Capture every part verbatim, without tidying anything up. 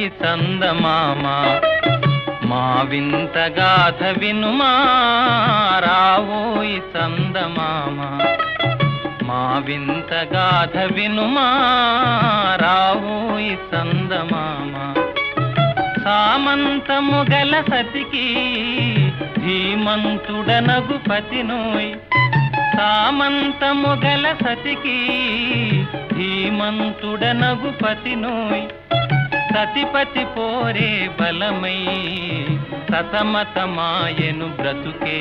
రావోయి చందమామ మా వింత గాథ వినుమా రావోయి చందమామ మా వింత గాథ వినుమా రావోయి చందమామ సామంతము గల సతికి ధీమంతుడనగు పతినోయ్ సామంతము గల సతికి ధీమంతుడనగు పతినోయ్ సతిపతి పోరే బలమై సతమతమాయెను బ్రతుకే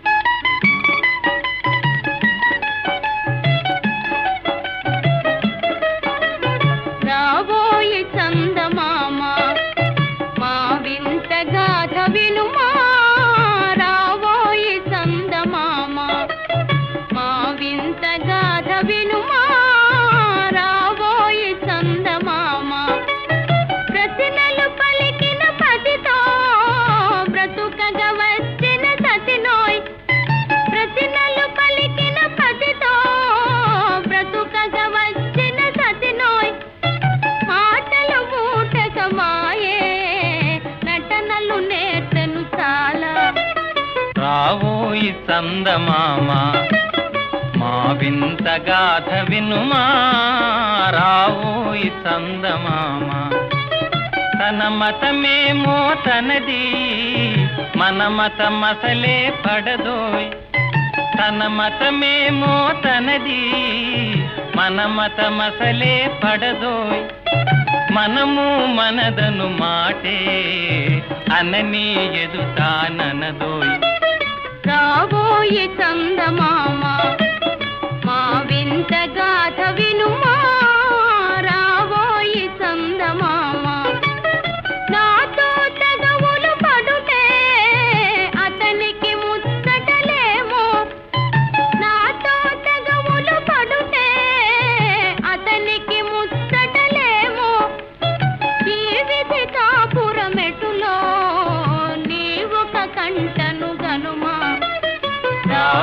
రావోయి చందమామ మా వింత గాథ వినుమా రావోయి చందమామ మా వింత గాథ వినుమా రావోయి చందమామ ప్రతినలు పలికిన పతితో బ్రతుకగా వచ్చిన సతినోయ్ ప్రతినలు పలికిన పతితో బ్రతుకగా వచ్చిన సతినోయ్ ఆటలు మూటకమాయే నటనలు నేర్చెను చాలా రావోయి చందమామ మా వింత గాథ వినుమా రావోయి చందమామ తన మతమేమో తనది మన మతమసలే పడదోయ్ తన మతమేమో తనది మన మతమసలే పడదోయ్ మనము మనదను మాటే అనని ఎదుతాననదోయ్ రావోయి చందమామ మా వింత గాథ వినుమా రావోయి చందమామ నాతో తగవులు పడుటే అతనికి ముచ్చటలేమో నాతో తగవులు పడుటే అతనికి ముచ్చటలేమో ఈ విధి కాపురమెటులో నీవొక కంటను గనుమా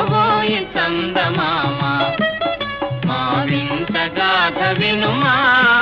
రావోయి చందమామ మా వింత గాథ వినుమా